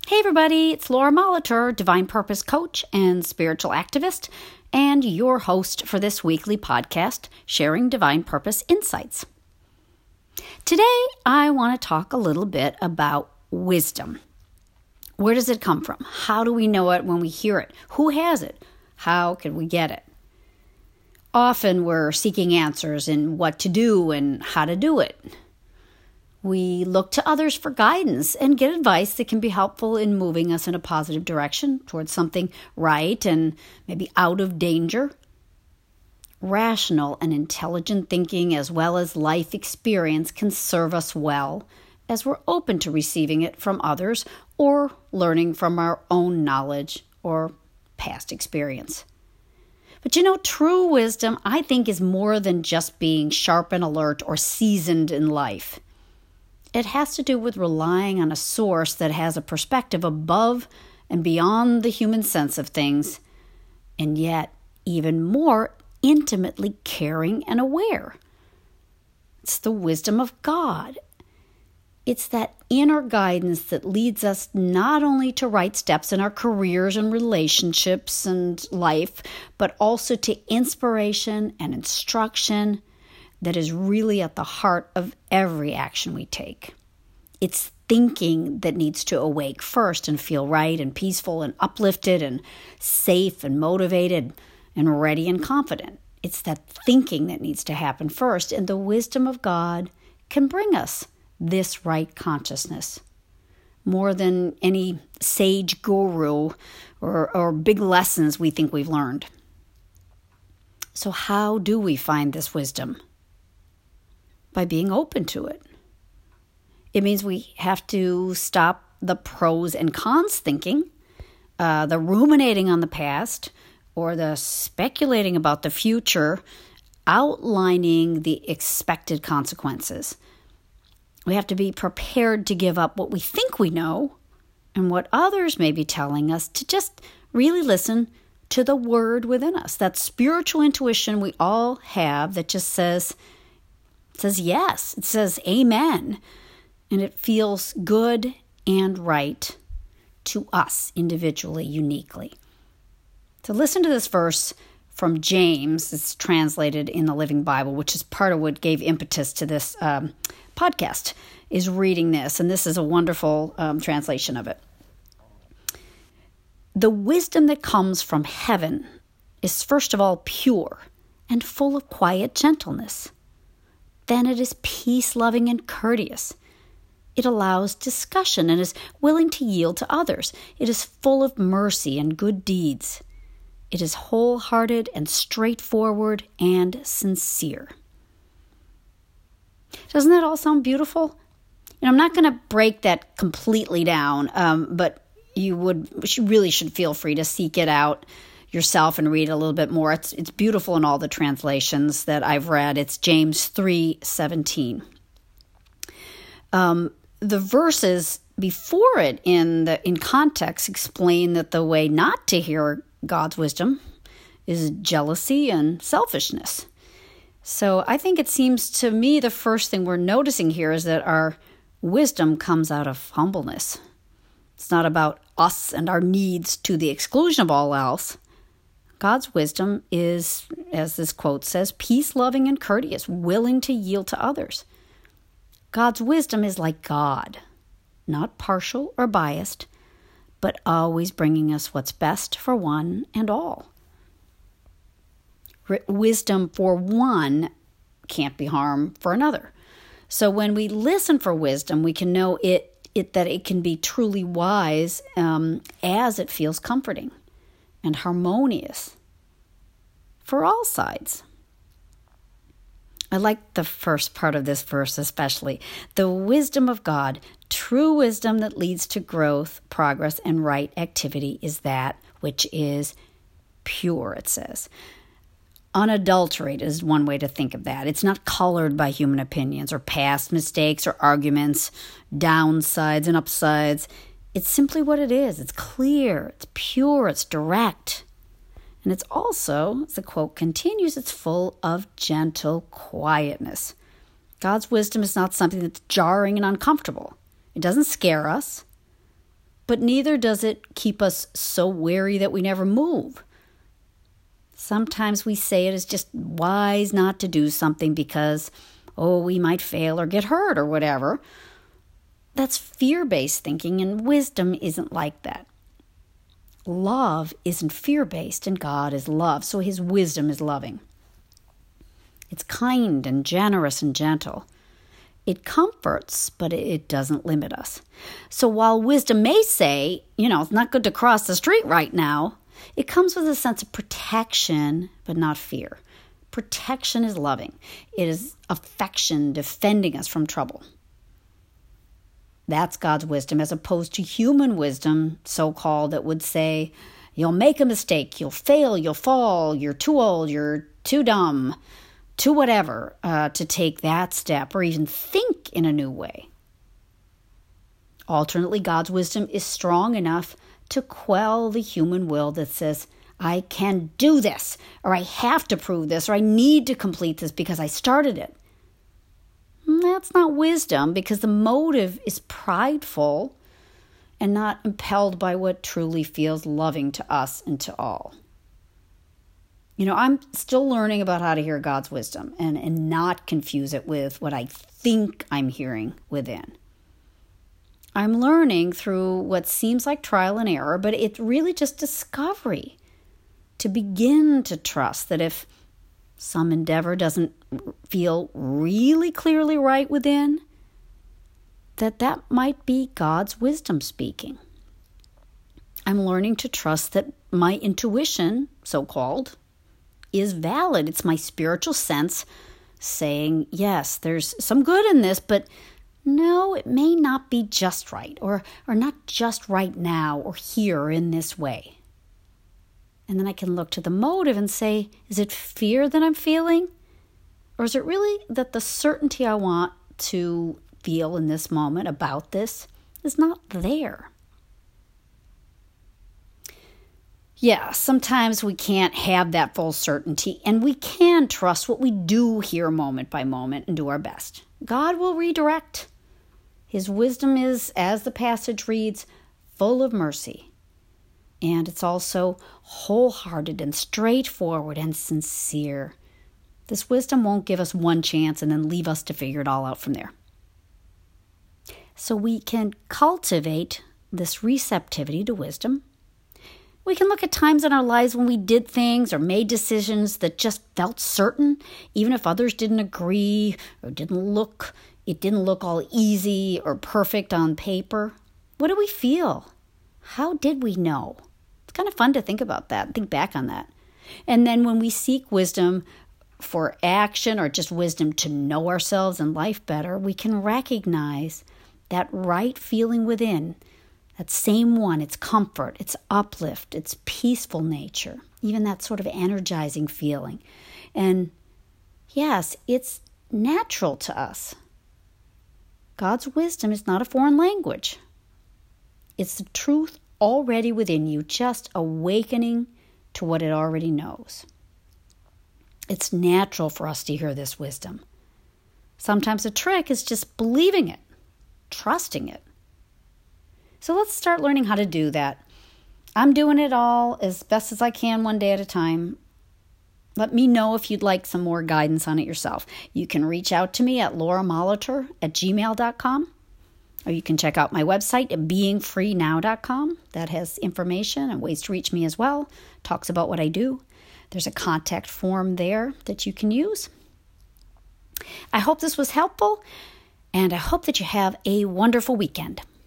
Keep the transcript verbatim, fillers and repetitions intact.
Hey everybody, it's Laura Molitor, Divine Purpose Coach and Spiritual Activist, and your host for this weekly podcast, Sharing Divine Purpose Insights. Today, I want to talk a little bit about wisdom. Where does it come from? How do we know it when we hear it? Who has it? How can we get it? Often we're seeking answers in what to do and how to do it. We look to others for guidance and get advice that can be helpful in moving us in a positive direction towards something right and maybe out of danger. Rational and intelligent thinking as well as life experience can serve us well as we're open to receiving it from others or learning from our own knowledge or past experience. But you know, true wisdom, I think, is more than just being sharp and alert or seasoned in life. It has to do with relying on a source that has a perspective above and beyond the human sense of things, and yet even more intimately caring and aware. It's the wisdom of God. It's that inner guidance that leads us not only to right steps in our careers and relationships and life, but also to inspiration and instruction that is really at the heart of every action we take. It's thinking that needs to awake first and feel right and peaceful and uplifted and safe and motivated and ready and confident. It's that thinking that needs to happen first, and the wisdom of God can bring us this right consciousness. More than any sage guru or, or big lessons we think we've learned. So how do we find this wisdom? By being open to it. It means we have to stop the pros and cons thinking, uh, the ruminating on the past, or the speculating about the future, outlining the expected consequences. We have to be prepared to give up what we think we know and what others may be telling us, to just really listen to the word within us, that spiritual intuition we all have that just says, It says yes. It says amen. And it feels good and right to us individually, uniquely. So listen to this verse from James. It's translated in the Living Bible, which is part of what gave impetus to this um, podcast, is reading this. And this is a wonderful um, translation of it. The wisdom that comes from heaven is first of all pure and full of quiet gentleness. Then it is peace-loving and courteous. It allows discussion and is willing to yield to others. It is full of mercy and good deeds. It is wholehearted and straightforward and sincere. Doesn't that all sound beautiful? And I'm not going to break that completely down, um, but you would you really should feel free to seek it out yourself and read a little bit more. It's it's beautiful in all the translations that I've read. It's James three seventeen. Um, the verses before it in the in context explain that the way not to hear God's wisdom is jealousy and selfishness. So I think it seems to me the first thing we're noticing here is that our wisdom comes out of humbleness. It's not about us and our needs to the exclusion of all else. God's wisdom is, as this quote says, peace-loving and courteous, willing to yield to others. God's wisdom is like God, not partial or biased, but always bringing us what's best for one and all. R- wisdom for one can't be harm for another. So when we listen for wisdom, we can know it, it that it can be truly wise um, as it feels comforting and harmonious for all sides. I like the first part of this verse especially. The wisdom of God, true wisdom that leads to growth, progress, and right activity is that which is pure, it says. Unadulterated is one way to think of that. It's not colored by human opinions or past mistakes or arguments, downsides and upsides. It's simply what it is. It's clear, it's pure, it's direct. And it's also, as the quote continues, it's full of gentle quietness. God's wisdom is not something that's jarring and uncomfortable. It doesn't scare us. but neither does it keep us so wary that we never move. Sometimes we say it is just wise not to do something because, oh, we might fail or get hurt or whatever. That's fear-based thinking, and wisdom isn't like that. Love isn't fear-based, and God is love, so his wisdom is loving. It's kind and generous and gentle. It comforts, but it doesn't limit us. So while wisdom may say, you know, it's not good to cross the street right now, it comes with a sense of protection, but not fear. Protection is loving. It is affection defending us from trouble. That's God's wisdom, as opposed to human wisdom, so-called, that would say, you'll make a mistake, you'll fail, you'll fall, you're too old, you're too dumb, too whatever, uh, to take that step or even think in a new way. Alternately, God's wisdom is strong enough to quell the human will that says, I can do this, or I have to prove this, or I need to complete this because I started it. That's not wisdom, because the motive is prideful and not impelled by what truly feels loving to us and to all. You know, I'm still learning about how to hear God's wisdom and, and not confuse it with what I think I'm hearing within. I'm learning through what seems like trial and error, but it's really just discovery. To begin to trust that if some endeavor doesn't feel really clearly right within, that that might be God's wisdom speaking. I'm learning to trust that my intuition, so-called, is valid. It's my spiritual sense saying, yes, there's some good in this, but no, it may not be just right, or, or not just right now, or here, or in this way. And then I can look to the motive and say, is it fear that I'm feeling? Or is it really that the certainty I want to feel in this moment about this is not there? Yeah, sometimes we can't have that full certainty, and we can trust what we do hear moment by moment and do our best. God will redirect. His wisdom is, as the passage reads, full of mercy. And it's also wholehearted and straightforward and sincere. This wisdom won't give us one chance and then leave us to figure it all out from there. So we can cultivate this receptivity to wisdom. We can look at times in our lives when we did things or made decisions that just felt certain, even if others didn't agree or didn't look, it didn't look all easy or perfect on paper. What do we feel? How did we know? It's kind of fun to think about that, think back on that. And then when we seek wisdom for action or just wisdom to know ourselves and life better, we can recognize that right feeling within, that same one, its comfort, its uplift, its peaceful nature, even that sort of energizing feeling. And yes, it's natural to us. God's wisdom is not a foreign language. It's the truth already within you, just awakening to what it already knows. It's natural for us to hear this wisdom. Sometimes the trick is just believing it, trusting it. So let's start learning how to do that. I'm doing it all as best as I can, one day at a time. Let me know if you'd like some more guidance on it yourself. You can reach out to me at laura molitor at gmail dot com. Or you can check out my website at being free now dot com. That has information and ways to reach me as well. Talks about what I do. There's a contact form there that you can use. I hope this was helpful, and I hope that you have a wonderful weekend.